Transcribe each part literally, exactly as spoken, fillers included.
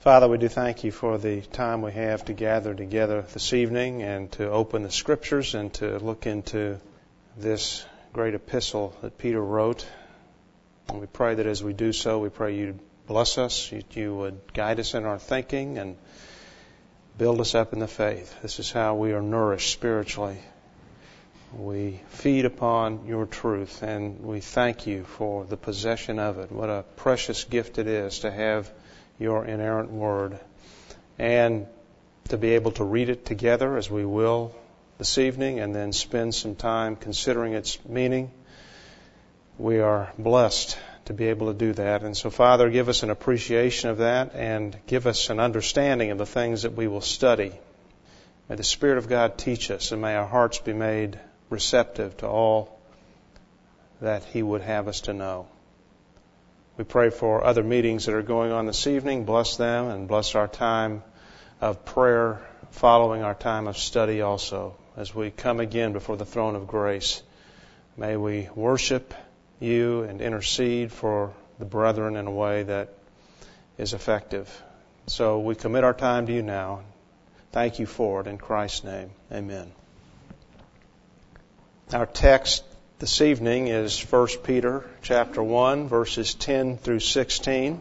Father, we do thank you for the time we have to gather together this evening and to open the Scriptures and to look into this great epistle that Peter wrote. And we pray that as we do so, we pray you bless us, you, you would guide us in our thinking and build us up in the faith. This is how we are nourished spiritually. We feed upon your truth, and we thank you for the possession of it. What a precious gift it is to have your inerrant word, and to be able to read it together as we will this evening and then spend some time considering its meaning. We are blessed to be able to do that. And so, Father, give us an appreciation of that and give us an understanding of the things that we will study. May the Spirit of God teach us, and may our hearts be made receptive to all that He would have us to know. We pray for other meetings that are going on this evening. Bless them and bless our time of prayer following our time of study also. As we come again before the throne of grace, may we worship you and intercede for the brethren in a way that is effective. So we commit our time to you now. Thank you for it in Christ's name. Amen. Our text this evening is First Peter chapter one, verses ten through sixteen.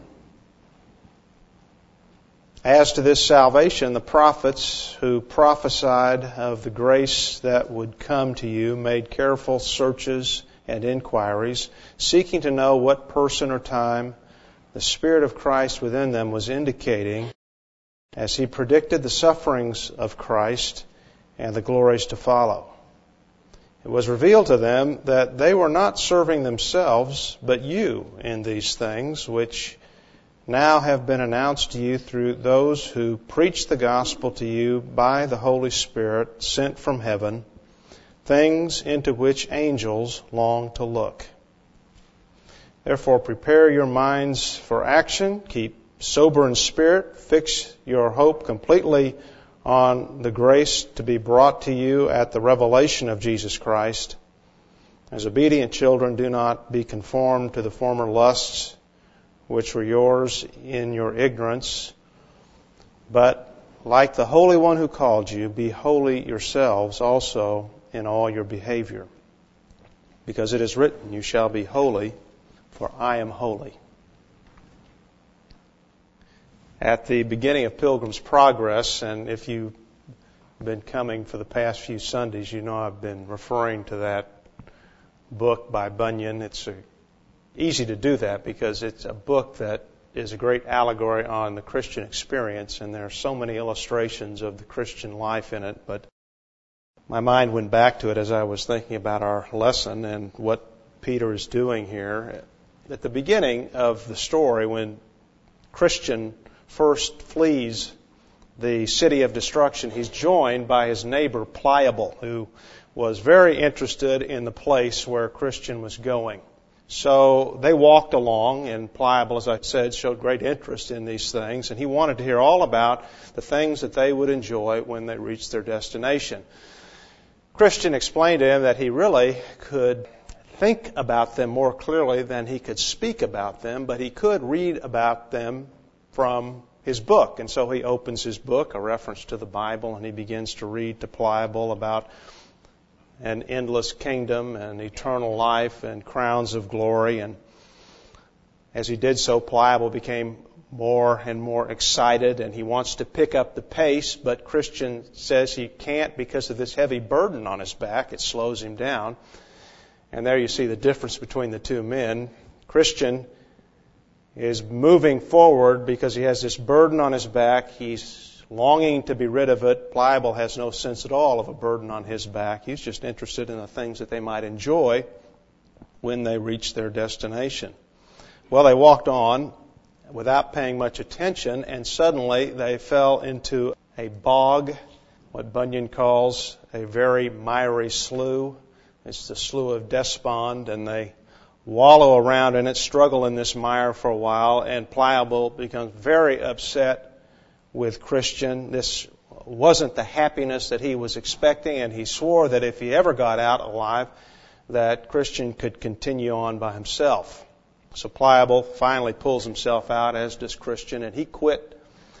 As to this salvation, the prophets who prophesied of the grace that would come to you made careful searches and inquiries, seeking to know what person or time the Spirit of Christ within them was indicating as He predicted the sufferings of Christ and the glories to follow. It was revealed to them that they were not serving themselves, but you in these things, which now have been announced to you through those who preach the gospel to you by the Holy Spirit sent from heaven, things into which angels long to look. Therefore, prepare your minds for action, keep sober in spirit, fix your hope completely on the grace to be brought to you at the revelation of Jesus Christ. As obedient children, do not be conformed to the former lusts which were yours in your ignorance, but like the Holy One who called you, be holy yourselves also in all your behavior. Because it is written, you shall be holy, for I am holy. At the beginning of Pilgrim's Progress, and if you've been coming for the past few Sundays, you know I've been referring to that book by Bunyan. It's a, easy to do that because it's a book that is a great allegory on the Christian experience, and there are so many illustrations of the Christian life in it. But my mind went back to it as I was thinking about our lesson and what Peter is doing here. At the beginning of the story, when Christian first flees the city of destruction, he's joined by his neighbor Pliable, who was very interested in the place where Christian was going. So they walked along, and Pliable, as I said, showed great interest in these things, and he wanted to hear all about the things that they would enjoy when they reached their destination. Christian explained to him that he really could think about them more clearly than he could speak about them, but he could read about them from his book. And so he opens his book, a reference to the Bible, and he begins to read to Pliable about an endless kingdom and eternal life and crowns of glory. And as he did so, Pliable became more and more excited, and he wants to pick up the pace, but Christian says he can't because of this heavy burden on his back. It slows him down. And there you see the difference between the two men. Christian is moving forward because he has this burden on his back. He's longing to be rid of it. Pliable has no sense at all of a burden on his back. He's just interested in the things that they might enjoy when they reach their destination. Well, they walked on without paying much attention, and suddenly they fell into a bog, what Bunyan calls a very miry slough. It's the Slough of Despond, and they wallow around in it, struggle in this mire for a while, and Pliable becomes very upset with Christian. This wasn't the happiness that he was expecting, and he swore that if he ever got out alive, that Christian could continue on by himself. So Pliable finally pulls himself out, as does Christian, and he quit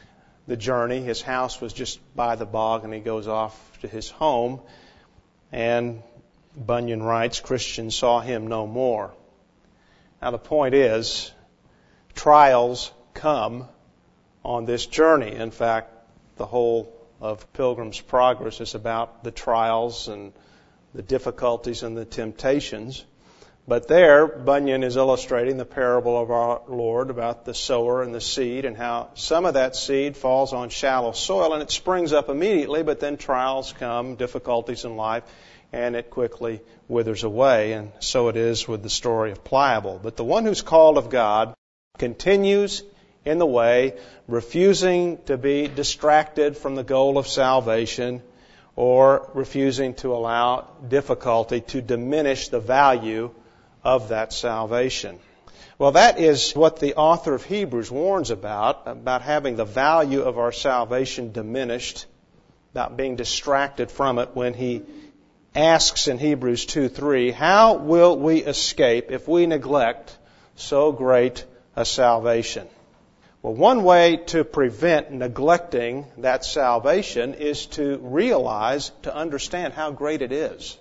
the journey. His house was just by the bog, and he goes off to his home. And Bunyan writes, Christians saw him no more. Now the point is, trials come on this journey. In fact, the whole of Pilgrim's Progress is about the trials and the difficulties and the temptations. But there, Bunyan is illustrating the parable of our Lord about the sower and the seed, and how some of that seed falls on shallow soil and it springs up immediately, but then trials come, difficulties in life, and it quickly withers away. And so it is with the story of Pliable. But the one who's called of God continues in the way, refusing to be distracted from the goal of salvation, or refusing to allow difficulty to diminish the value of that salvation. Well, that is what the author of Hebrews warns about, about having the value of our salvation diminished, about being distracted from it, when he asks in Hebrews two three, how will we escape if we neglect so great a salvation? Well, one way to prevent neglecting that salvation is to realize, to understand how great it is.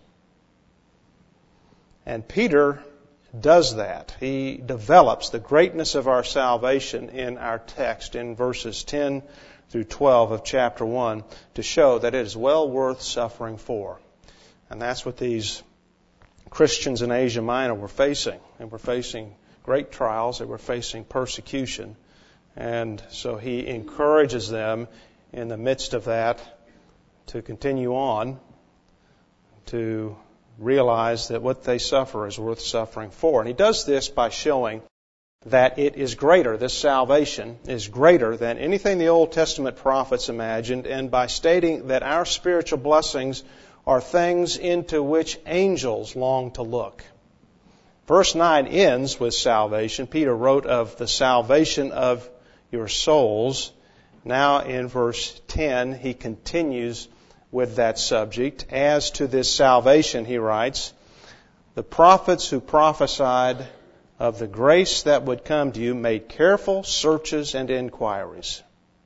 And Peter does that. He develops the greatness of our salvation in our text in verses ten through twelve of chapter one to show that it is well worth suffering for. And that's what these Christians in Asia Minor were facing. They were facing great trials. They were facing persecution. And so he encourages them in the midst of that to continue on, to realize that what they suffer is worth suffering for. And he does this by showing that it is greater, this salvation is greater than anything the Old Testament prophets imagined, and by stating that our spiritual blessings are things into which angels long to look. Verse nine ends with salvation. Peter wrote of the salvation of your souls. Now in verse ten, he continues with that subject. As to this salvation, he writes, the prophets who prophesied of the grace that would come to you made careful searches and inquiries.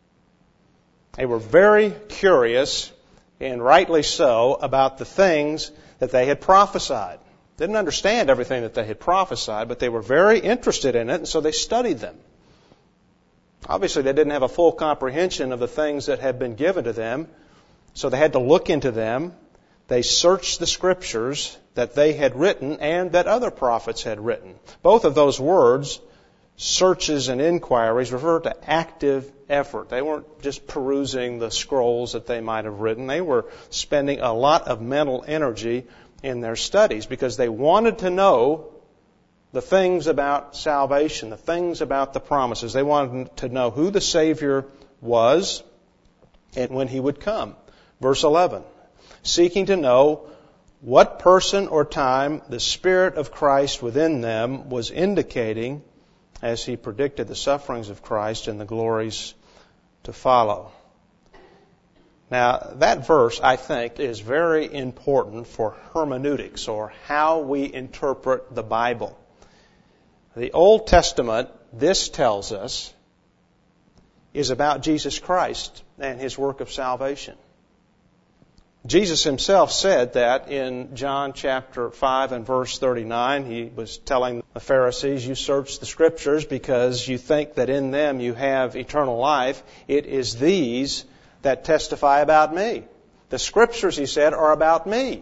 They were very curious, and rightly so, about the things that they had prophesied. Didn't understand everything that they had prophesied, but they were very interested in it, and so they studied them. Obviously, they didn't have a full comprehension of the things that had been given to them, so they had to look into them. They searched the Scriptures that they had written and that other prophets had written. Both of those words, searches and inquiries, refer to active effort. They weren't just perusing the scrolls that they might have written. They were spending a lot of mental energy in their studies because they wanted to know the things about salvation, the things about the promises. They wanted to know who the Savior was and when He would come. Verse eleven, seeking to know what person or time the Spirit of Christ within them was indicating as He predicted the sufferings of Christ and the glories to follow. Now, that verse, I think, is very important for hermeneutics, or how we interpret the Bible. The Old Testament, this tells us, is about Jesus Christ and His work of salvation. Jesus Himself said that in John chapter five and verse thirty-nine. He was telling the Pharisees, you search the Scriptures because you think that in them you have eternal life. It is these that testify about me. The Scriptures, He said, are about me.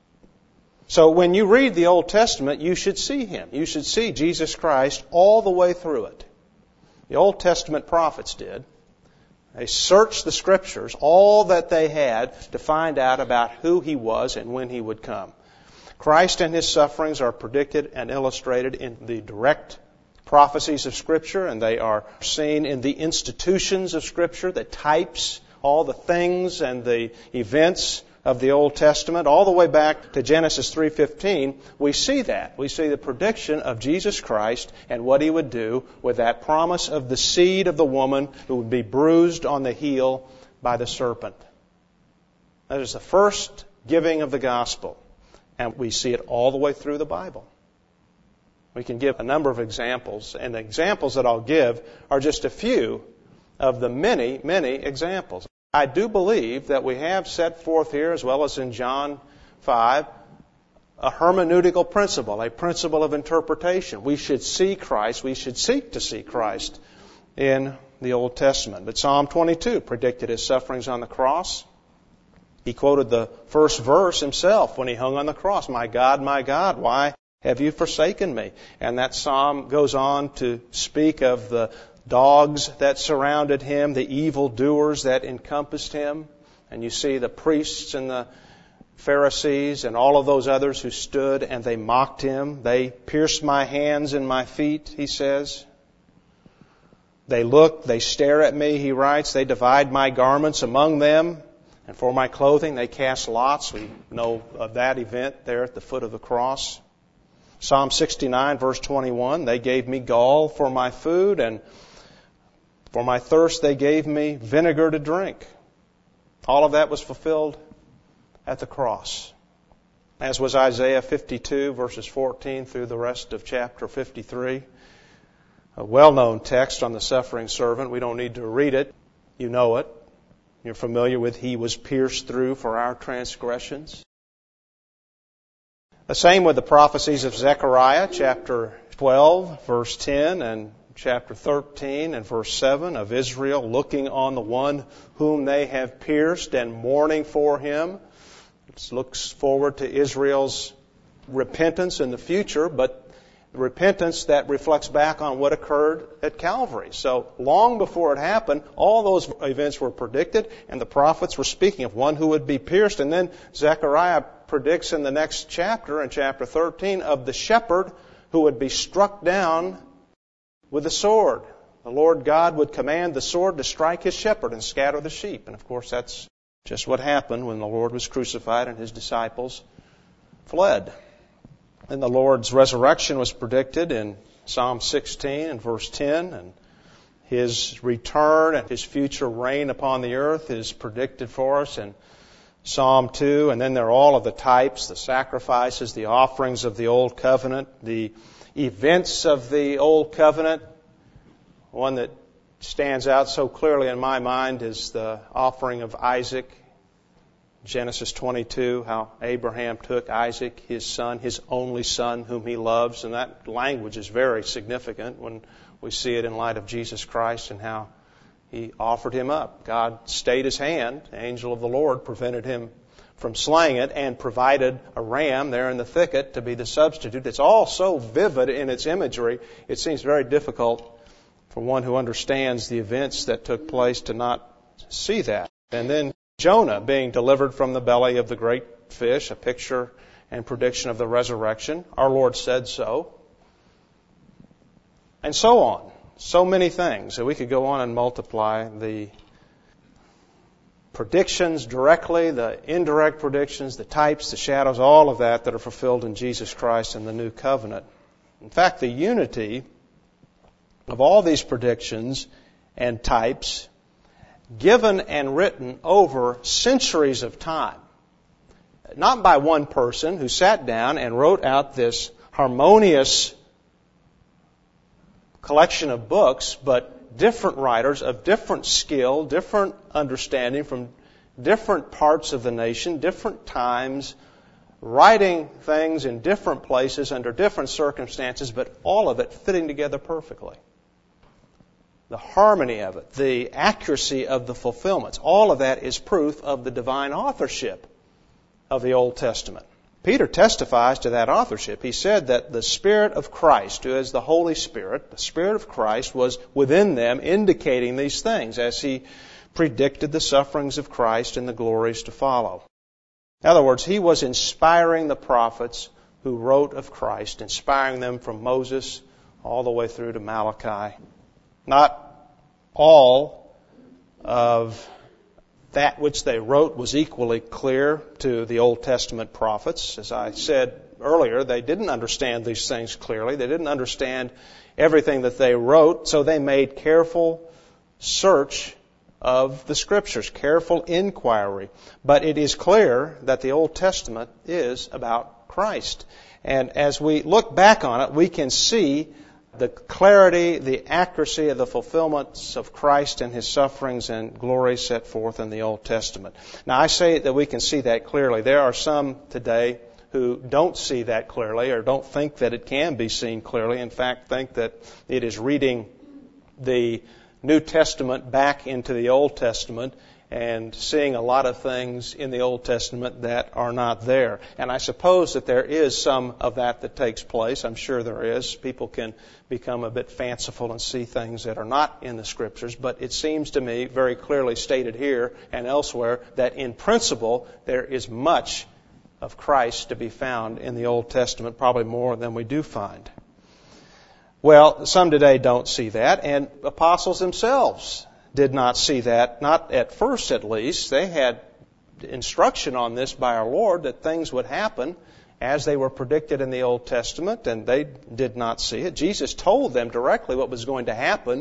So when you read the Old Testament, you should see Him. You should see Jesus Christ all the way through it. The Old Testament prophets did. They searched the Scriptures, all that they had, to find out about who He was and when He would come. Christ and His sufferings are predicted and illustrated in the direct prophecies of Scripture, and they are seen in the institutions of Scripture, the types, all the things and the events of the Old Testament, all the way back to Genesis three fifteen. We see that. We see the prediction of Jesus Christ and what He would do with that promise of the seed of the woman who would be bruised on the heel by the serpent. That is the first giving of the gospel. And we see it all the way through the Bible. We can give a number of examples, and the examples that I'll give are just a few of the many, many examples. I do believe that we have set forth here, as well as in John five, a hermeneutical principle, a principle of interpretation. We should see Christ, we should seek to see Christ in the Old Testament. But Psalm twenty-two predicted His sufferings on the cross. He quoted the first verse himself when He hung on the cross. My God, my God, why have you forsaken me? And that psalm goes on to speak of the dogs that surrounded Him, the evil doers that encompassed Him. And you see the priests and the Pharisees and all of those others who stood and they mocked Him. They pierced my hands and my feet, He says. They look, they stare at me, He writes. They divide my garments among them. And for my clothing, they cast lots. We know of that event there at the foot of the cross. Psalm sixty-nine, verse twenty-one, they gave me gall for my food, and for my thirst they gave me vinegar to drink. All of that was fulfilled at the cross. As was Isaiah fifty-two, verses fourteen through the rest of chapter fifty-three. A well-known text on the suffering servant. We don't need to read it. You know it. You're familiar with He was pierced through for our transgressions. The same with the prophecies of Zechariah, chapter twelve, verse ten, and chapter thirteen and verse seven, of Israel looking on the one whom they have pierced and mourning for Him. It looks forward to Israel's repentance in the future, but repentance that reflects back on what occurred at Calvary. So long before it happened, all those events were predicted, and the prophets were speaking of one who would be pierced. And then Zechariah predicts in the next chapter, in chapter thirteen, of the shepherd who would be struck down with the sword. The Lord God would command the sword to strike His shepherd and scatter the sheep. And of course that's just what happened when the Lord was crucified and His disciples fled. And the Lord's resurrection was predicted in Psalm sixteen and verse ten, and His return and His future reign upon the earth is predicted for us in Psalm two. And then there are all of the types, the sacrifices, the offerings of the Old Covenant, the events of the Old Covenant. One that stands out so clearly in my mind is the offering of Isaac. Genesis twenty-two, how Abraham took Isaac, his son, his only son, whom he loves. And that language is very significant when we see it in light of Jesus Christ and how He offered him up. God stayed His hand. The angel of the Lord prevented him from slaying it and provided a ram there in the thicket to be the substitute. It's all so vivid in its imagery, it seems very difficult for one who understands the events that took place to not see that. And then Jonah being delivered from the belly of the great fish, a picture and prediction of the resurrection. Our Lord said so. And so on. So many things. So we could go on and multiply the predictions directly, the indirect predictions, the types, the shadows, all of that that are fulfilled in Jesus Christ in the New Covenant. In fact, the unity of all these predictions and types given and written over centuries of time. Not by one person who sat down and wrote out this harmonious collection of books, but different writers of different skill, different understanding from different parts of the nation, different times, writing things in different places under different circumstances, but all of it fitting together perfectly. The harmony of it, the accuracy of the fulfillments, all of that is proof of the divine authorship of the Old Testament. Peter testifies to that authorship. He said that the Spirit of Christ, who is the Holy Spirit, the Spirit of Christ was within them indicating these things as he predicted the sufferings of Christ and the glories to follow. In other words, he was inspiring the prophets who wrote of Christ, inspiring them from Moses all the way through to Malachi. Not all of that which they wrote was equally clear to the Old Testament prophets. As I said earlier, they didn't understand these things clearly. They didn't understand everything that they wrote, so they made careful search of the Scriptures, careful inquiry. But it is clear that the Old Testament is about Christ. And as we look back on it, we can see the clarity, the accuracy of the fulfillments of Christ and His sufferings and glory set forth in the Old Testament. Now, I say that we can see that clearly. There are some today who don't see that clearly or don't think that it can be seen clearly. In fact, think that it is reading the New Testament back into the Old Testament and seeing a lot of things in the Old Testament that are not there. And I suppose that there is some of that that takes place. I'm sure there is. People can become a bit fanciful and see things that are not in the Scriptures. But it seems to me very clearly stated here and elsewhere that in principle there is much of Christ to be found in the Old Testament, probably more than we do find. Well, some today don't see that, and apostles themselves did not see that, not at first at least. They had instruction on this by our Lord that things would happen as they were predicted in the Old Testament, and they did not see it. Jesus told them directly what was going to happen,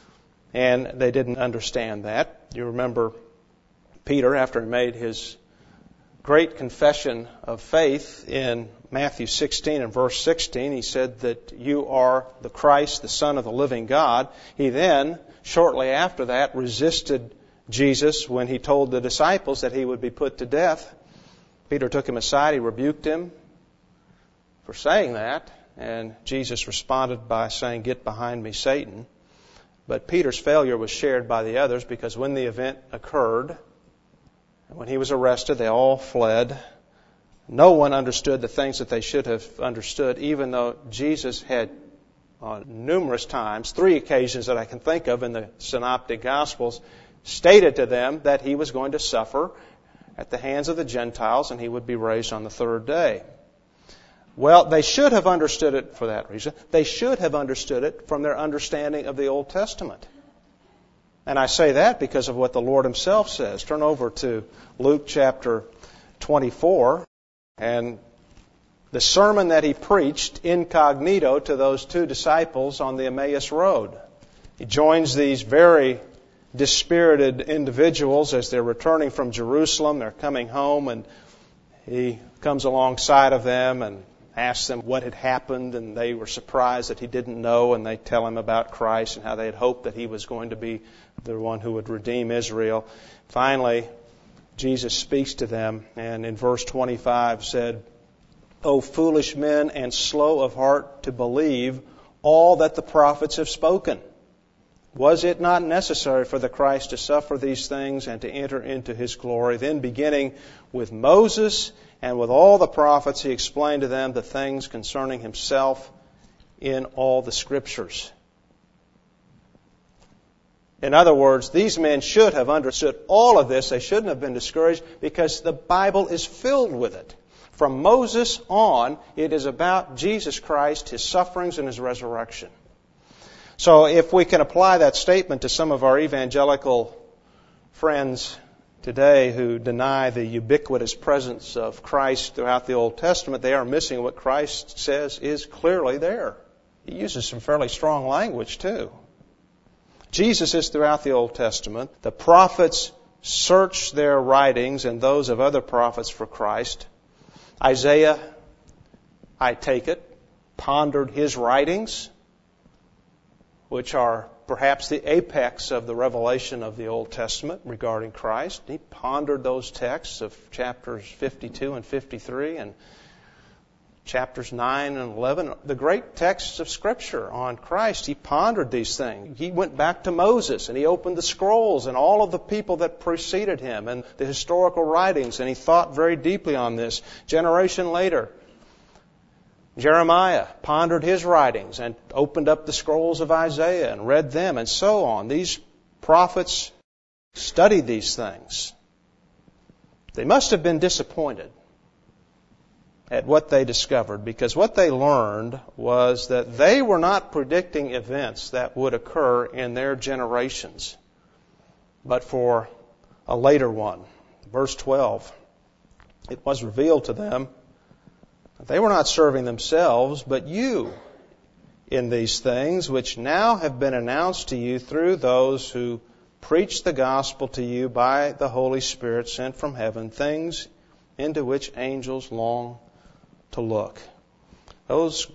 and they didn't understand that. You remember Peter, after he made his great confession of faith in Matthew sixteen and verse sixteen, he said that you are the Christ, the Son of the living God. He then, shortly after that, resisted Jesus when he told the disciples that he would be put to death. Peter took him aside, he rebuked him for saying that, and Jesus responded by saying, "Get behind me, Satan." But Peter's failure was shared by the others, because when the event occurred, when he was arrested, they all fled. No one understood the things that they should have understood, even though Jesus had on numerous times, three occasions that I can think of in the Synoptic Gospels, stated to them that he was going to suffer at the hands of the Gentiles and he would be raised on the third day. Well, they should have understood it for that reason. They should have understood it from their understanding of the Old Testament. And I say that because of what the Lord Himself says. Turn over to Luke chapter twenty-four, and the sermon that He preached incognito to those two disciples on the Emmaus Road. He joins these very dispirited individuals as they're returning from Jerusalem. They're coming home, and He comes alongside of them and asks them what had happened, and they were surprised that He didn't know, and they tell Him about Christ and how they had hoped that He was going to be the one who would redeem Israel. Finally, Jesus speaks to them, and in verse twenty-five said, "O foolish men and slow of heart to believe all that the prophets have spoken. Was it not necessary for the Christ to suffer these things and to enter into His glory?" Then beginning with Moses and with all the prophets, He explained to them the things concerning Himself in all the Scriptures. In other words, these men should have understood all of this. They shouldn't have been discouraged, because the Bible is filled with it. From Moses on, it is about Jesus Christ, His sufferings, and His resurrection. So if we can apply that statement to some of our evangelical friends today who deny the ubiquitous presence of Christ throughout the Old Testament, they are missing what Christ says is clearly there. He uses some fairly strong language too. Jesus is throughout the Old Testament. The prophets searched their writings and those of other prophets for Christ. Isaiah, I take it, pondered his writings, which are perhaps the apex of the revelation of the Old Testament regarding Christ. He pondered those texts of chapters fifty-two and fifty-three and chapters nine and eleven, the great texts of Scripture on Christ. He pondered these things. He went back to Moses and he opened the scrolls and all of the people that preceded him and the historical writings, and he thought very deeply on this. Generation later, Jeremiah pondered his writings and opened up the scrolls of Isaiah and read them, and so on. These prophets studied these things. They must have been disappointed at what they discovered, because what they learned was that they were not predicting events that would occur in their generations, but for a later one. Verse twelve, it was revealed to them that they were not serving themselves, but you in these things which now have been announced to you through those who preach the gospel to you by the Holy Spirit sent from heaven, things into which angels long to look. Those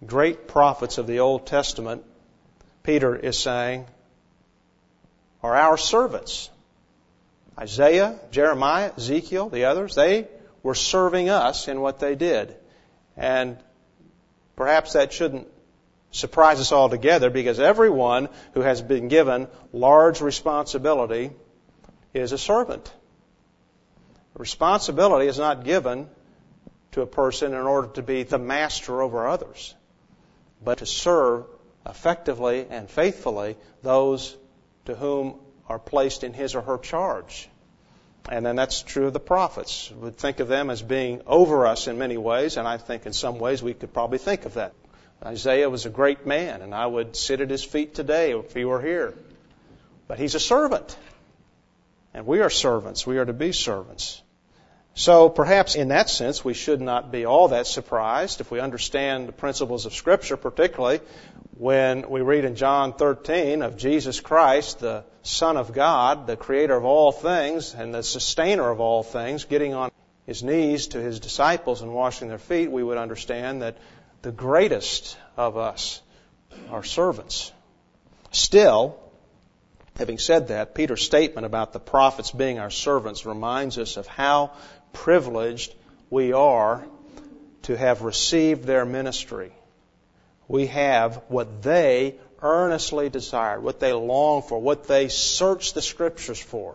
great prophets of the Old Testament, Peter is saying, are our servants. Isaiah, Jeremiah, Ezekiel, the others, they were serving us in what they did. And perhaps that shouldn't surprise us altogether, because everyone who has been given large responsibility is a servant. Responsibility is not given to a person in order to be the master over others, but to serve effectively and faithfully those to whom are placed in his or her charge. And then that's true of the prophets. We would think of them as being over us in many ways, and I think in some ways we could probably think of that. Isaiah was a great man, and I would sit at his feet today if he were here. But he's a servant. And we are servants. We are to be servants. So perhaps in that sense we should not be all that surprised if we understand the principles of Scripture, particularly when we read in John thirteen of Jesus Christ, the Son of God, the Creator of all things and the Sustainer of all things, getting on His knees to His disciples and washing their feet. We would understand that the greatest of us are servants. Still, having said that, Peter's statement about the prophets being our servants reminds us of how privileged we are to have received their ministry. We have what they earnestly desired, what they long for, what they searched the Scriptures for.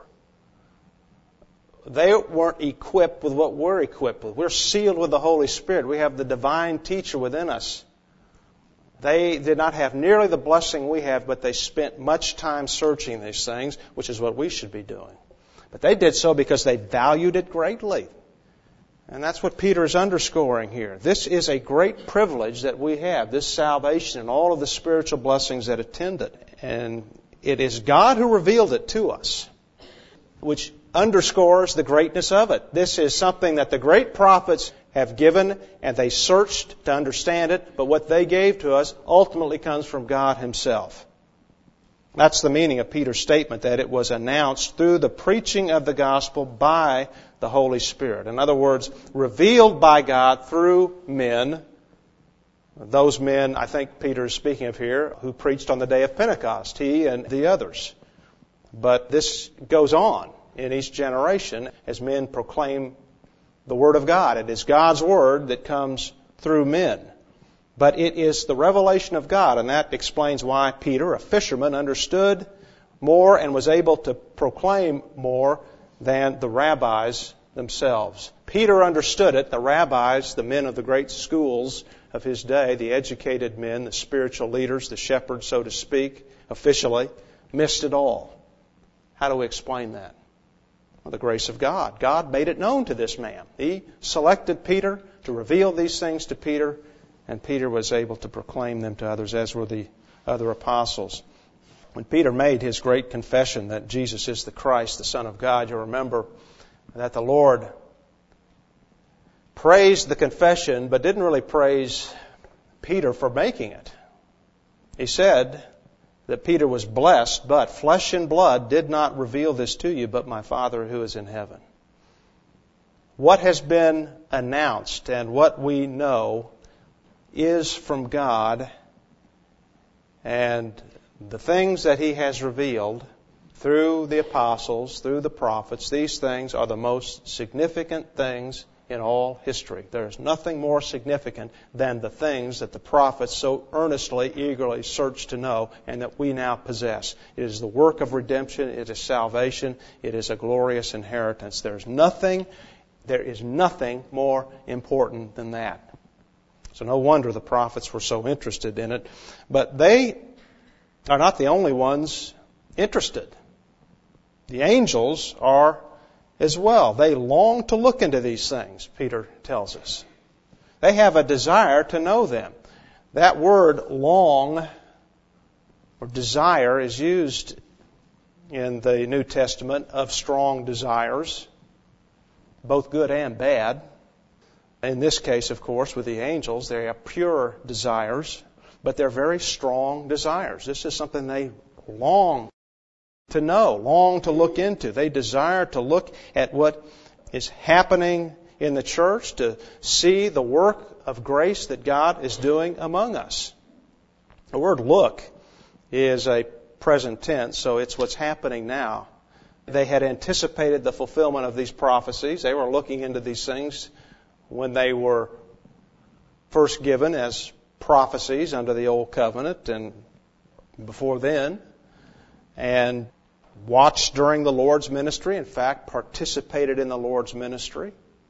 They weren't equipped with what we're equipped with. We're sealed with the Holy Spirit. We have the divine teacher within us. They did not have nearly the blessing we have, but they spent much time searching these things, which is what we should be doing. But they did so because they valued it greatly. And that's what Peter is underscoring here. This is a great privilege that we have, this salvation and all of the spiritual blessings that attend it. And it is God who revealed it to us, which underscores the greatness of it. This is something that the great prophets have given, and they searched to understand it, but what they gave to us ultimately comes from God Himself. That's the meaning of Peter's statement, that it was announced through the preaching of the gospel by the Holy Spirit. In other words, revealed by God through men. Those men, I think Peter is speaking of here, who preached on the day of Pentecost, he and the others. But this goes on in each generation as men proclaim the Word of God. It is God's Word that comes through men. But it is the revelation of God, and that explains why Peter, a fisherman, understood more and was able to proclaim more than the rabbis themselves. Peter understood it. The rabbis, the men of the great schools of his day, the educated men, the spiritual leaders, the shepherds, so to speak, officially, missed it all. How do we explain that? Well, the grace of God. God made it known to this man. He selected Peter to reveal these things to Peter, and Peter was able to proclaim them to others, as were the other apostles. When Peter made his great confession that Jesus is the Christ, the Son of God, you'll remember that the Lord praised the confession, but didn't really praise Peter for making it. He said that Peter was blessed, but flesh and blood did not reveal this to you, but my Father who is in heaven. What has been announced and what we know is from God, and the things that He has revealed through the apostles, through the prophets, these things are the most significant things in all history. There is nothing more significant than the things that the prophets so earnestly, eagerly searched to know and that we now possess. It is the work of redemption. It is salvation. It is a glorious inheritance. There is nothing, there is nothing more important than that. So no wonder the prophets were so interested in it. But they are not the only ones interested. The angels are as well. They long to look into these things, Peter tells us. They have a desire to know them. That word long or desire is used in the New Testament of strong desires, both good and bad. In this case, of course, with the angels, they have pure desires, but they're very strong desires. This is something they long to know, long to look into. They desire to look at what is happening in the church to see the work of grace that God is doing among us. The word look is a present tense, so it's what's happening now. They had anticipated the fulfillment of these prophecies. They were looking into these things when they were first given as prophecies under the Old Covenant and before then, and watched during the Lord's ministry. In fact, participated in the Lord's ministry.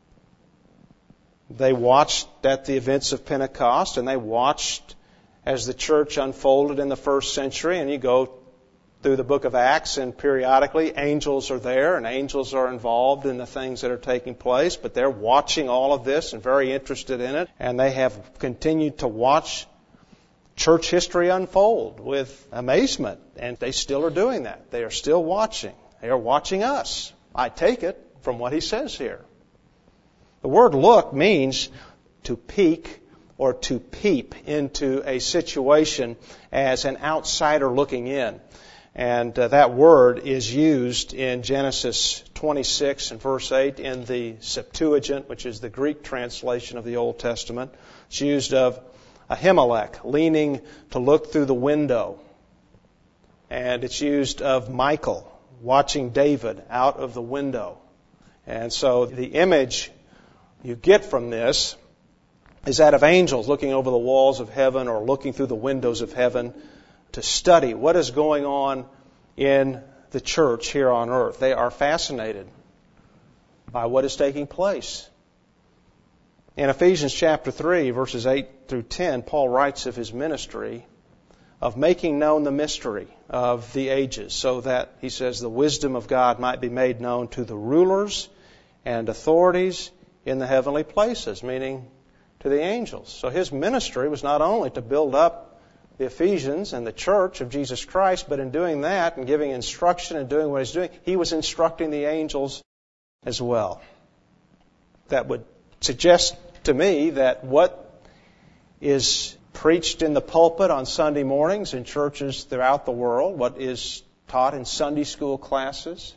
They watched at the events of Pentecost, and they watched as the church unfolded in the first century. And you go through the book of Acts, and periodically angels are there, and angels are involved in the things that are taking place, but they're watching all of this and very interested in it, and they have continued to watch church history unfold with amazement, and they still are doing that. They are still watching. They are watching us. I take it from what he says here. The word look means to peek or to peep into a situation as an outsider looking in. And uh, that word is used in Genesis twenty-six and verse eight in the Septuagint, which is the Greek translation of the Old Testament. It's used of Ahimelech leaning to look through the window. And it's used of Michael watching David out of the window. And so the image you get from this is that of angels looking over the walls of heaven or looking through the windows of heaven to study what is going on in the church here on earth. They are fascinated by what is taking place. In Ephesians chapter three, verses eight through ten, Paul writes of his ministry of making known the mystery of the ages, so that, he says, the wisdom of God might be made known to the rulers and authorities in the heavenly places, meaning to the angels. So his ministry was not only to build up the Ephesians and the church of Jesus Christ, but in doing that and giving instruction and doing what he's doing, he was instructing the angels as well. That would suggest to me that what is preached in the pulpit on Sunday mornings in churches throughout the world, what is taught in Sunday school classes,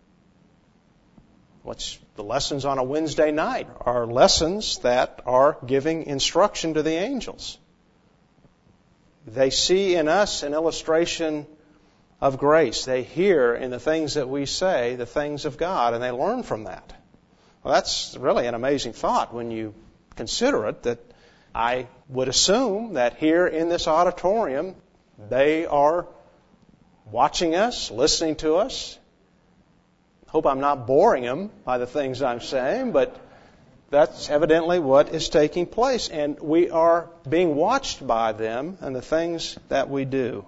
what's the lessons on a Wednesday night are lessons that are giving instruction to the angels. They see in us an illustration of grace. They hear in the things that we say the things of God, and they learn from that. Well, that's really an amazing thought when you consider it, that I would assume that here in this auditorium, they are watching us, listening to us. Hope I'm not boring them by the things I'm saying, but that's evidently what is taking place. And we are being watched by them and the things that we do.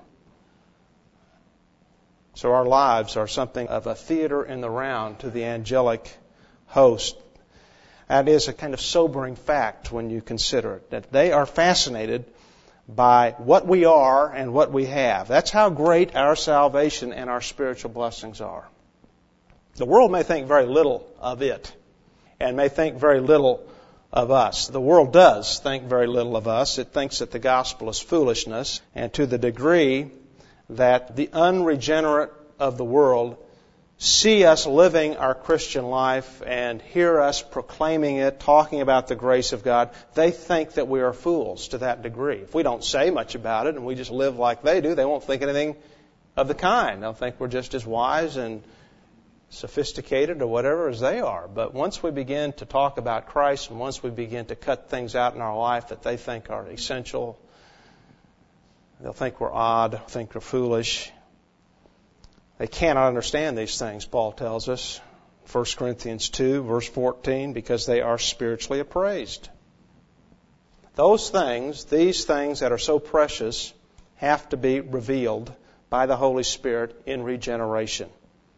So our lives are something of a theater in the round to the angelic host. That is a kind of sobering fact when you consider it, that they are fascinated by what we are and what we have. That's how great our salvation and our spiritual blessings are. The world may think very little of it and may think very little of us. The world does think very little of us. It thinks that the gospel is foolishness, and to the degree that the unregenerate of the world see us living our Christian life and hear us proclaiming it, talking about the grace of God, they think that we are fools to that degree. If we don't say much about it and we just live like they do, they won't think anything of the kind. They'll think we're just as wise and sophisticated or whatever as they are. But once we begin to talk about Christ and once we begin to cut things out in our life that they think are essential, they'll think we're odd, think we're foolish. They cannot understand these things, Paul tells us, First Corinthians two, verse fourteen, because they are spiritually appraised. Those things, these things that are so precious, have to be revealed by the Holy Spirit in regeneration.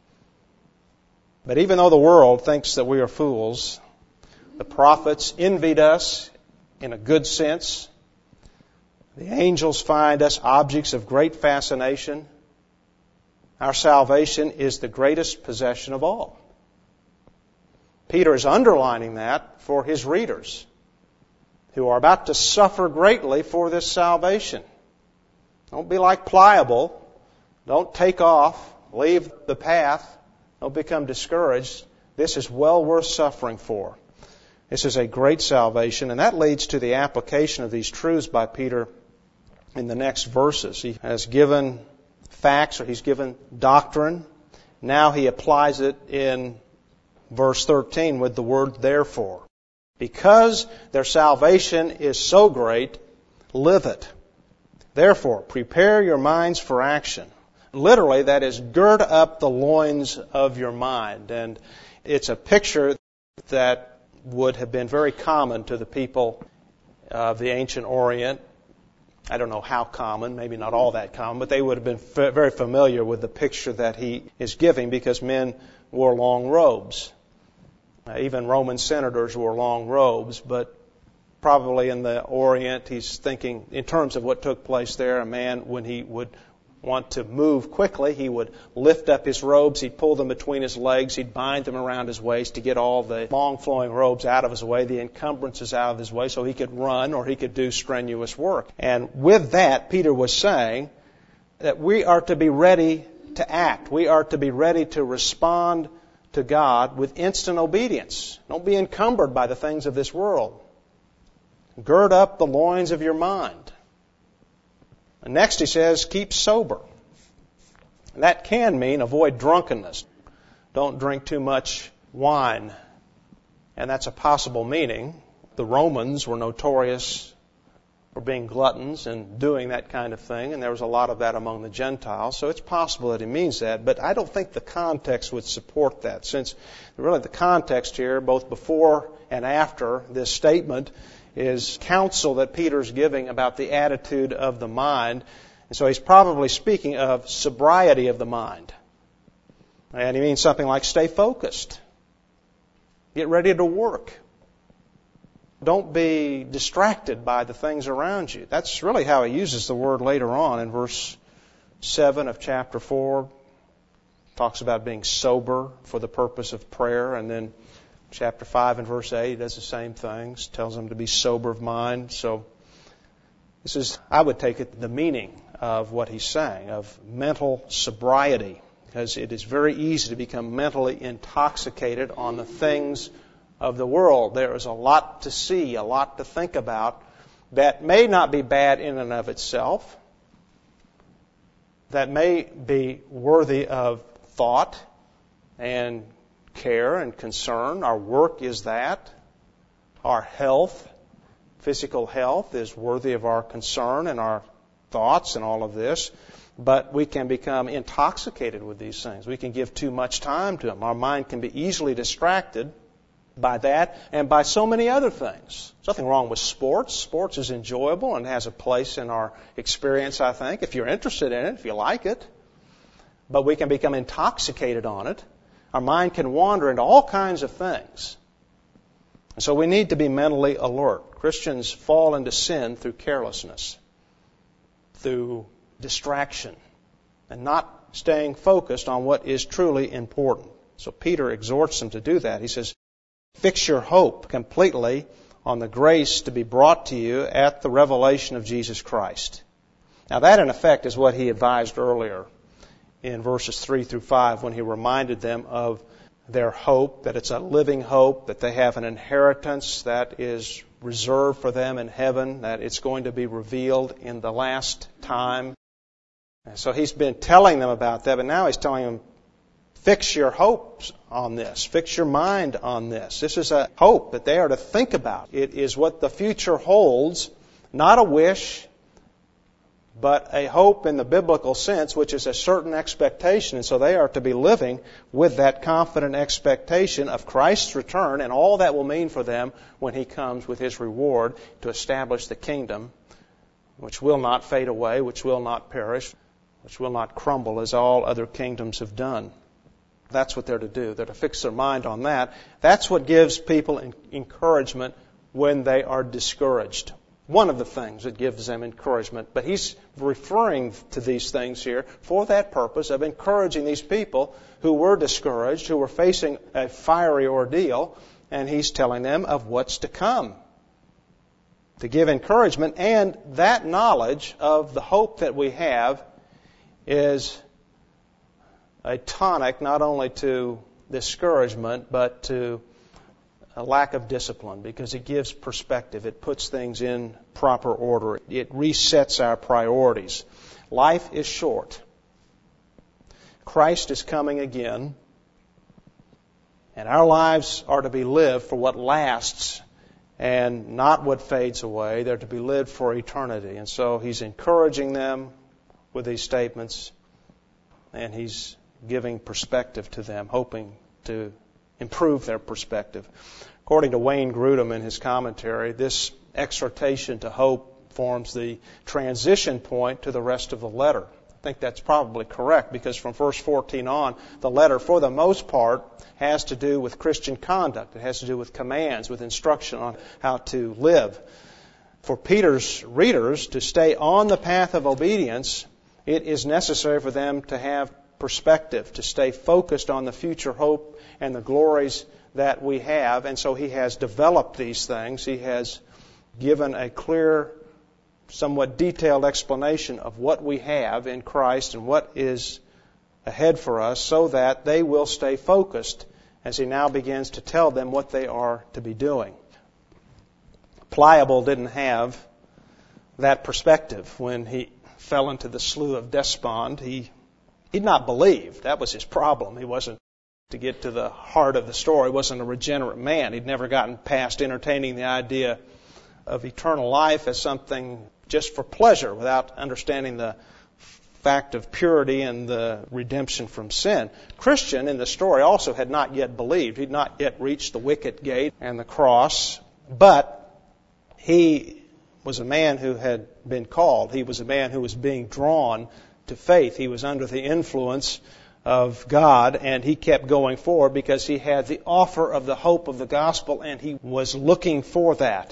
But even though the world thinks that we are fools, the prophets envied us in a good sense. The angels find us objects of great fascination. Our salvation is the greatest possession of all. Peter is underlining that for his readers who are about to suffer greatly for this salvation. Don't be like Pliable. Don't take off. Leave the path. Don't become discouraged. This is well worth suffering for. This is a great salvation, and that leads to the application of these truths by Peter in the next verses. He has given facts, or he's given doctrine. Now he applies it in verse thirteen with the word therefore. Because their salvation is so great, live it. Therefore, prepare your minds for action. Literally, that is, gird up the loins of your mind. And it's a picture that would have been very common to the people of the ancient Orient. I don't know how common, maybe not all that common, but they would have been f- very familiar with the picture that he is giving, because men wore long robes. Uh, even Roman senators wore long robes, but probably in the Orient, he's thinking in terms of what took place there. A man, when he would want to move quickly, he would lift up his robes, he'd pull them between his legs, he'd bind them around his waist to get all the long flowing robes out of his way, the encumbrances out of his way, so he could run or he could do strenuous work. And with that, Peter was saying that we are to be ready to act. We are to be ready to respond to God with instant obedience. Don't be encumbered by the things of this world. Gird up the loins of your mind. And next he says, keep sober. And that can mean avoid drunkenness. Don't drink too much wine. And that's a possible meaning. The Romans were notorious for being gluttons and doing that kind of thing, and there was a lot of that among the Gentiles, so it's possible that he means that, but I don't think the context would support that, since really the context here, both before and after this statement, is counsel that Peter's giving about the attitude of the mind. And so he's probably speaking of sobriety of the mind. And he means something like stay focused. Get ready to work. Don't be distracted by the things around you. That's really how he uses the word later on in verse seven of chapter four. Talks about being sober for the purpose of prayer, and then chapter five and verse eight, he does the same things, tells them to be sober of mind. So this is, I would take it, the meaning of what he's saying, of mental sobriety, because it is very easy to become mentally intoxicated on the things of the world. There is a lot to see, a lot to think about that may not be bad in and of itself, that may be worthy of thought and care and concern. Our work is that. Our health, physical health, is worthy of our concern and our thoughts and all of this. But we can become intoxicated with these things. We can give too much time to them. Our mind can be easily distracted by that and by so many other things. There's nothing wrong with sports. Sports is enjoyable and has a place in our experience, I think, if you're interested in it, if you like it. But we can become intoxicated on it. Our mind can wander into all kinds of things. And so we need to be mentally alert. Christians fall into sin through carelessness, through distraction, and not staying focused on what is truly important. So Peter exhorts them to do that. He says, fix your hope completely on the grace to be brought to you at the revelation of Jesus Christ. Now that, in effect, is what he advised earlier in verses three through five when he reminded them of their hope, that it's a living hope, that they have an inheritance that is reserved for them in heaven, that it's going to be revealed in the last time. And so he's been telling them about that, but now he's telling them, fix your hopes on this. Fix your mind on this. This is a hope that they are to think about. It is what the future holds, not a wish, but a hope in the biblical sense, which is a certain expectation. And so they are to be living with that confident expectation of Christ's return and all that will mean for them when He comes with His reward to establish the kingdom, which will not fade away, which will not perish, which will not crumble as all other kingdoms have done. That's what they're to do. They're to fix their mind on that. That's what gives people encouragement when they are discouraged. One of the things that gives them encouragement. But he's referring to these things here for that purpose of encouraging these people who were discouraged, who were facing a fiery ordeal, and he's telling them of what's to come. To give encouragement, and that knowledge of the hope that we have is a tonic not only to discouragement, but to a lack of discipline because it gives perspective. It puts things in proper order. It resets our priorities. Life is short. Christ is coming again, and our lives are to be lived for what lasts and not what fades away. They're to be lived for eternity. And so he's encouraging them with these statements, and he's giving perspective to them, hoping to improve their perspective. According to Wayne Grudem in his commentary, this exhortation to hope forms the transition point to the rest of the letter. I think that's probably correct, because from verse fourteen on, the letter, for the most part, has to do with Christian conduct. It has to do with commands, with instruction on how to live. For Peter's readers to stay on the path of obedience, it is necessary for them to have perspective, to stay focused on the future hope and the glories that we have. And so he has developed these things. He has given a clear, somewhat detailed explanation of what we have in Christ and what is ahead for us, so that they will stay focused as he now begins to tell them what they are to be doing. Pliable didn't have that perspective when he fell into the slough of despond. He he'd not believed. That was his problem. He wasn't, to get to the heart of the story, wasn't a regenerate man. He'd never gotten past entertaining the idea of eternal life as something just for pleasure, without understanding the fact of purity and the redemption from sin. Christian in the story also had not yet believed. He'd not yet reached the wicket gate and the cross, but he was a man who had been called. He was a man who was being drawn to faith. He was under the influence of God, and he kept going forward because he had the offer of the hope of the gospel, and he was looking for that.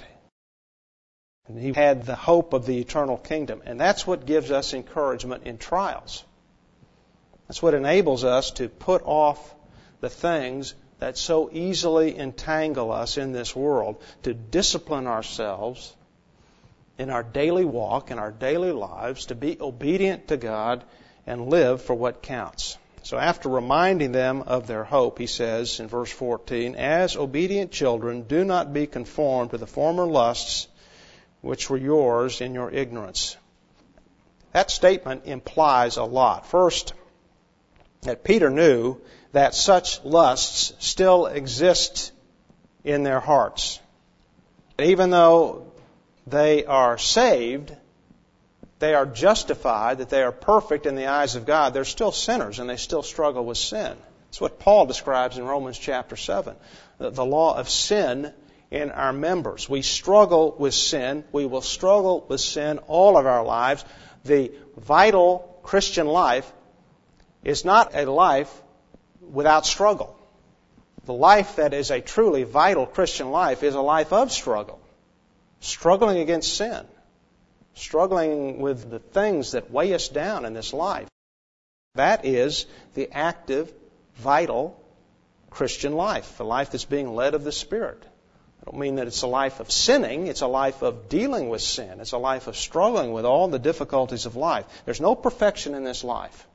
And he had the hope of the eternal kingdom. And that's what gives us encouragement in trials. That's what enables us to put off the things that so easily entangle us in this world, to discipline ourselves in our daily walk, in our daily lives, to be obedient to God and live for what counts. So after reminding them of their hope, he says in verse fourteen, as obedient children, do not be conformed to the former lusts which were yours in your ignorance. That statement implies a lot. First, that Peter knew that such lusts still exist in their hearts. Even though they are saved, they are justified, that they are perfect in the eyes of God, they're still sinners and they still struggle with sin. That's what Paul describes in Romans chapter seven. The, the law of sin in our members. We struggle with sin. We will struggle with sin all of our lives. The vital Christian life is not a life without struggle. The life that is a truly vital Christian life is a life of struggle. Struggling against sin. Struggling with the things that weigh us down in this life. That is the active, vital Christian life. A life that's being led of the Spirit. I don't mean that it's a life of sinning. It's a life of dealing with sin. It's a life of struggling with all the difficulties of life. There's no perfection in this life.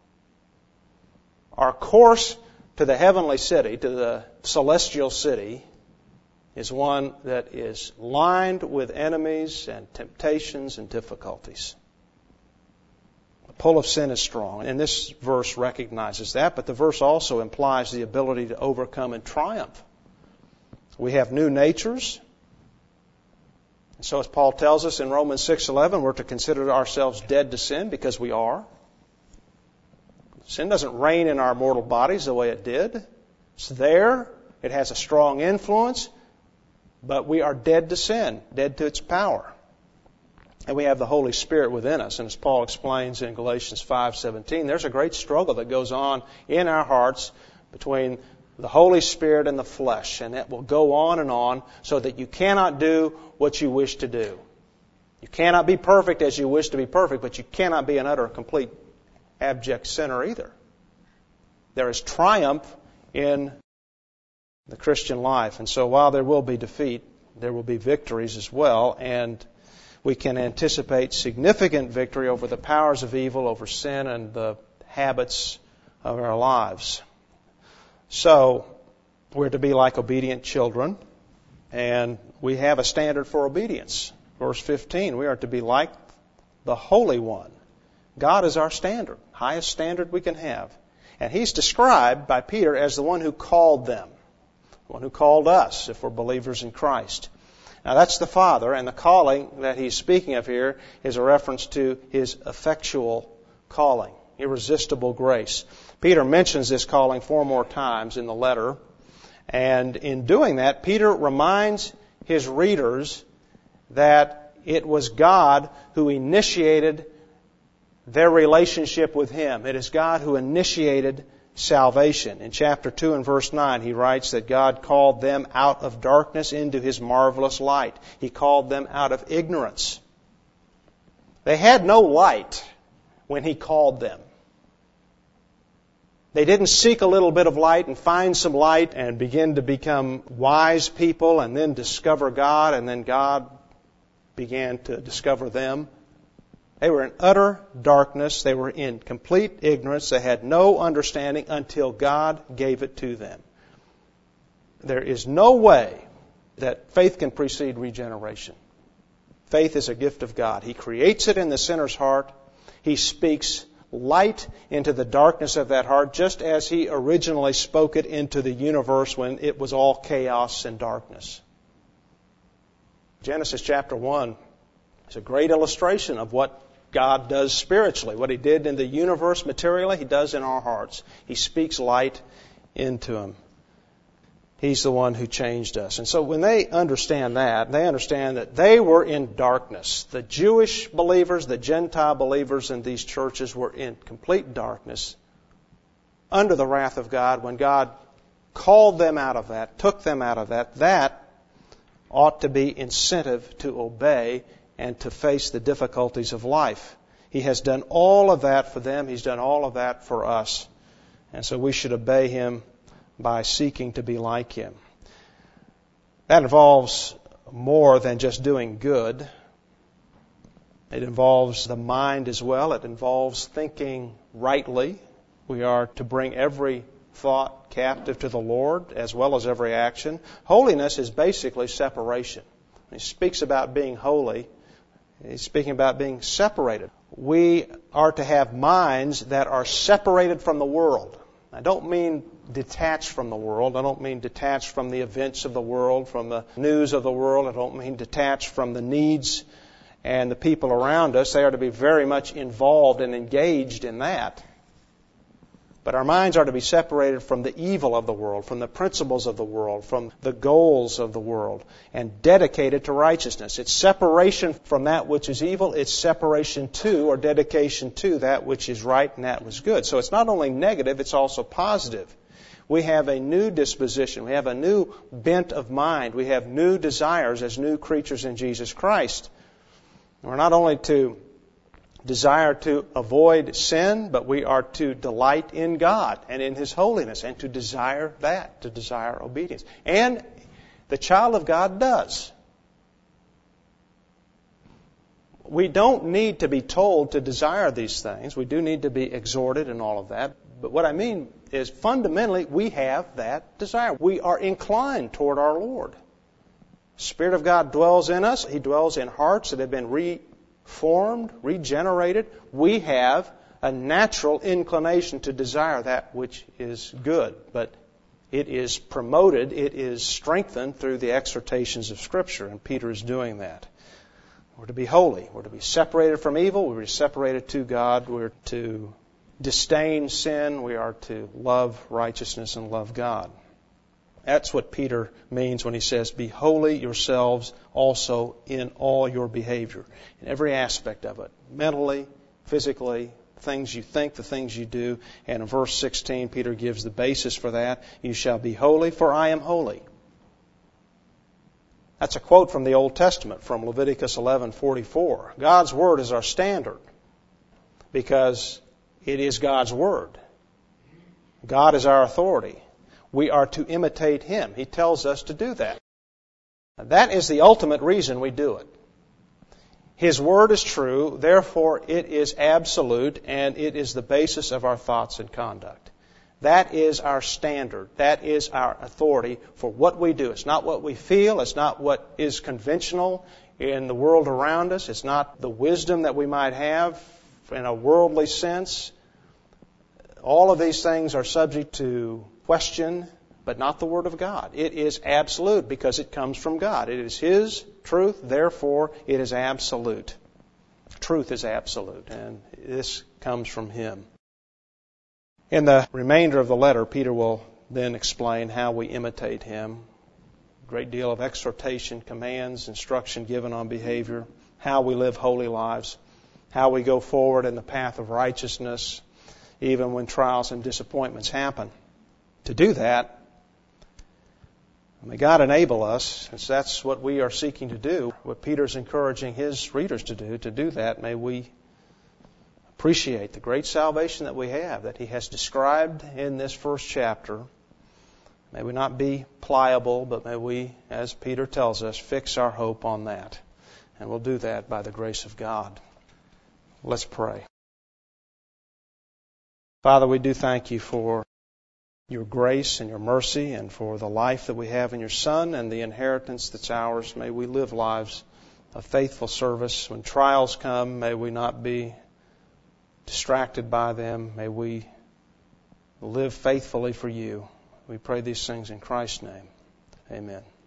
Our course to the heavenly city, to the celestial city, is one that is lined with enemies and temptations and difficulties. The pull of sin is strong, and this verse recognizes that, but the verse also implies the ability to overcome and triumph. We have new natures. And so as Paul tells us in Romans six eleven, we're to consider ourselves dead to sin, because we are. Sin doesn't reign in our mortal bodies the way it did. It's there. It has a strong influence. But we are dead to sin, dead to its power. And we have the Holy Spirit within us. And as Paul explains in Galatians five seventeen, there's a great struggle that goes on in our hearts between the Holy Spirit and the flesh. And that will go on and on, so that you cannot do what you wish to do. You cannot be perfect as you wish to be perfect, but you cannot be an utter, complete, abject sinner either. There is triumph in the Christian life. And so while there will be defeat, there will be victories as well. And we can anticipate significant victory over the powers of evil, over sin and the habits of our lives. So we're to be like obedient children. And we have a standard for obedience. Verse fifteen, we are to be like the Holy One. God is our standard, highest standard we can have. And He's described by Peter as the one who called them, the one who called us if we're believers in Christ. Now that's the Father, and the calling that He's speaking of here is a reference to His effectual calling, irresistible grace. Peter mentions this calling four more times in the letter, and in doing that, Peter reminds his readers that it was God who initiated their relationship with Him. It is God who initiated salvation. In chapter two and verse nine, he writes that God called them out of darkness into His marvelous light. He called them out of ignorance. They had no light when He called them. They didn't seek a little bit of light and find some light and begin to become wise people and then discover God, and then God began to discover them. They were in utter darkness. They were in complete ignorance. They had no understanding until God gave it to them. There is no way that faith can precede regeneration. Faith is a gift of God. He creates it in the sinner's heart. He speaks light into the darkness of that heart, just as He originally spoke it into the universe when it was all chaos and darkness. Genesis chapter one is a great illustration of what God does spiritually. What He did in the universe materially, He does in our hearts. He speaks light into them. He's the one who changed us. And so when they understand that, they understand that they were in darkness. The Jewish believers, the Gentile believers in these churches were in complete darkness under the wrath of God. When God called them out of that, took them out of that, that ought to be incentive to obey and to face the difficulties of life. He has done all of that for them. He's done all of that for us. And so we should obey Him by seeking to be like Him. That involves more than just doing good. It involves the mind as well. It involves thinking rightly. We are to bring every thought captive to the Lord as well as every action. Holiness is basically separation. He speaks about being holy. He's speaking about being separated. We are to have minds that are separated from the world. I don't mean detached from the world. I don't mean detached from the events of the world, from the news of the world. I don't mean detached from the needs and the people around us. They are to be very much involved and engaged in that. But our minds are to be separated from the evil of the world, from the principles of the world, from the goals of the world, and dedicated to righteousness. It's separation from that which is evil. It's separation to, or dedication to, that which is right and that which is good. So it's not only negative, it's also positive. We have a new disposition. We have a new bent of mind. We have new desires as new creatures in Jesus Christ. We're not only to desire to avoid sin, but we are to delight in God and in His holiness and to desire that, to desire obedience. And the child of God does. We don't need to be told to desire these things. We do need to be exhorted in all of that. But what I mean is fundamentally we have that desire. We are inclined toward our Lord. The Spirit of God dwells in us. He dwells in hearts that have been re formed, regenerated. We have a natural inclination to desire that which is good, but it is promoted, it is strengthened through the exhortations of Scripture, and Peter is doing that. We're to be holy. We're to be separated from evil. We're to be separated to God. We're to disdain sin. We are to love righteousness and love God. That's what Peter means when he says, be holy yourselves also in all your behavior, in every aspect of it, mentally, physically, things you think, the things you do. And in verse sixteen, Peter gives the basis for that. You shall be holy, for I am holy. That's a quote from the Old Testament, from Leviticus eleven forty-four. God's Word is our standard because it is God's Word. God is our authority. We are to imitate Him. He tells us to do that. That is the ultimate reason we do it. His Word is true, therefore it is absolute, and it is the basis of our thoughts and conduct. That is our standard. That is our authority for what we do. It's not what we feel. It's not what is conventional in the world around us. It's not the wisdom that we might have in a worldly sense. All of these things are subject to question, but not the Word of God. It is absolute because it comes from God. It is His truth, therefore it is absolute. Truth is absolute, and this comes from Him. In the remainder of the letter, Peter will then explain how we imitate Him. A great deal of exhortation, commands, instruction given on behavior, how we live holy lives, how we go forward in the path of righteousness, even when trials and disappointments happen. To do that, may God enable us, as that's what we are seeking to do, what Peter's encouraging his readers to do, to do that, may we appreciate the great salvation that we have, that he has described in this first chapter. May we not be pliable, but may we, as Peter tells us, fix our hope on that. And we'll do that by the grace of God. Let's pray. Father, we do thank you for your grace and your mercy and for the life that we have in your Son and the inheritance that's ours. May we live lives of faithful service. When trials come, may we not be distracted by them. May we live faithfully for you. We pray these things in Christ's name. Amen.